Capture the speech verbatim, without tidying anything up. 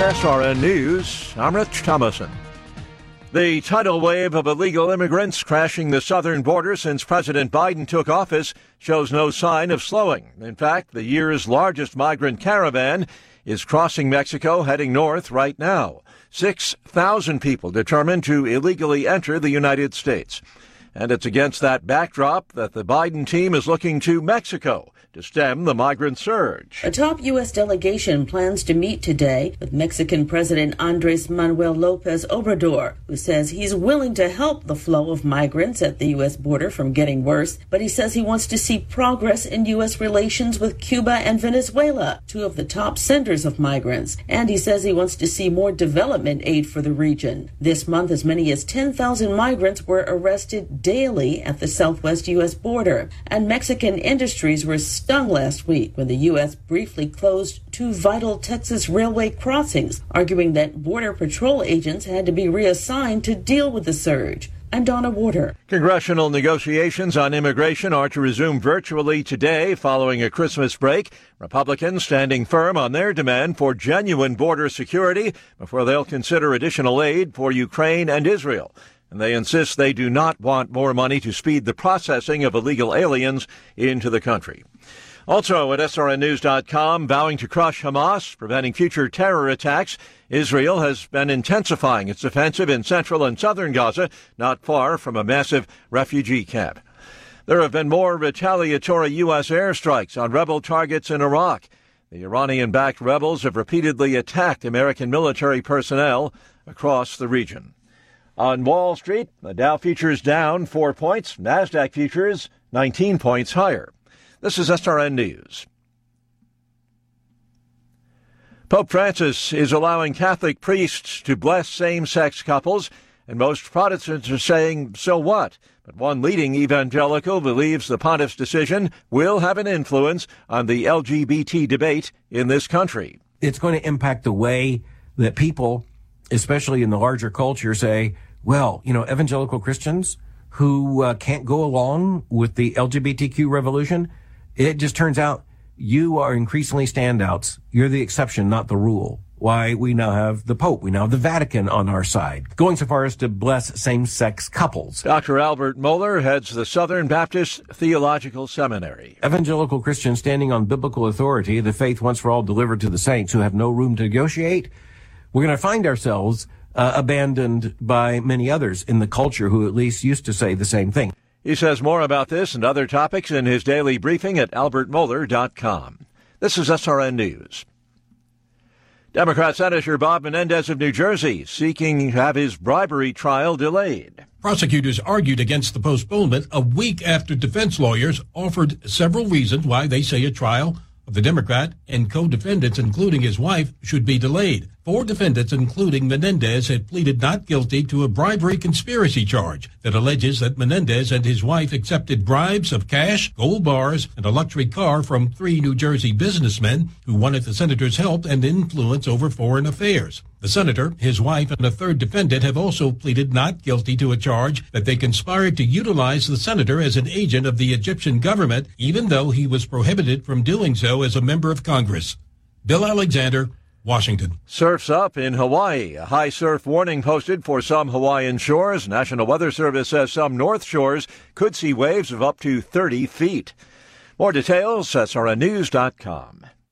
S R N News, I'm Rich Thomason. The tidal wave of illegal immigrants crashing the southern border since President Biden took office shows no sign of slowing. In fact, the year's largest migrant caravan is crossing Mexico heading north right now. six thousand people determined to illegally enter the United States. And it's against that backdrop that the Biden team is looking to Mexico to stem the migrant surge. A top U S delegation plans to meet today with Mexican President Andres Manuel Lopez Obrador, who says he's willing to help the flow of migrants at the U S border from getting worse, but he says he wants to see progress in U S relations with Cuba and Venezuela, two of the top senders of migrants. And he says he wants to see more development aid for the region. This month, as many as ten thousand migrants were arrested daily at the southwest U S border, and Mexican industries were stung last week when the U S briefly closed two vital Texas railway crossings, arguing that Border Patrol agents had to be reassigned to deal with the surge. I'm Donna Warder. Congressional negotiations on immigration are to resume virtually today following a Christmas break. Republicans standing firm on their demand for genuine border security before they'll consider additional aid for Ukraine and Israel. And they insist they do not want more money to speed the processing of illegal aliens into the country. Also at S R N news dot com, vowing to crush Hamas, preventing future terror attacks, Israel has been intensifying its offensive in central and southern Gaza, not far from a massive refugee camp. There have been more retaliatory U S airstrikes on rebel targets in Iraq. The Iranian-backed rebels have repeatedly attacked American military personnel across the region. On Wall Street, the Dow futures down four points, NASDAQ futures nineteen points higher. This is S R N News. Pope Francis is allowing Catholic priests to bless same-sex couples, and most Protestants are saying, so what? But one leading evangelical believes the pontiff's decision will have an influence on the L G B T debate in this country. It's going to impact the way that people, especially in the larger culture, say, well, you know, evangelical Christians who uh, can't go along with the L G B T Q revolution, it just turns out you are increasingly standouts. You're the exception, not the rule. Why, we now have the Pope, we now have the Vatican on our side, going so far as to bless same-sex couples. Doctor Albert Mohler heads the Southern Baptist Theological Seminary. Evangelical Christians standing on biblical authority, the faith once for all delivered to the saints who have no room to negotiate. We're going to find ourselves uh, abandoned by many others in the culture who at least used to say the same thing. He says more about this and other topics in his daily briefing at albert mohler dot com. This is S R N News. Democrat Senator Bob Menendez of New Jersey seeking to have his bribery trial delayed. Prosecutors argued against the postponement a week after defense lawyers offered several reasons why they say a trial of the Democrat and co-defendants, including his wife, should be delayed. Four defendants, including Menendez, had pleaded not guilty to a bribery conspiracy charge that alleges that Menendez and his wife accepted bribes of cash, gold bars, and a luxury car from three New Jersey businessmen who wanted the senator's help and influence over foreign affairs. The senator, his wife, and a third defendant have also pleaded not guilty to a charge that they conspired to utilize the senator as an agent of the Egyptian government, even though he was prohibited from doing so as a member of Congress. Bill Alexander, Washington. Surf's up in Hawaii. A high surf warning posted for some Hawaiian shores. National Weather Service says some north shores could see waves of up to thirty feet. More details, S R N news dot com.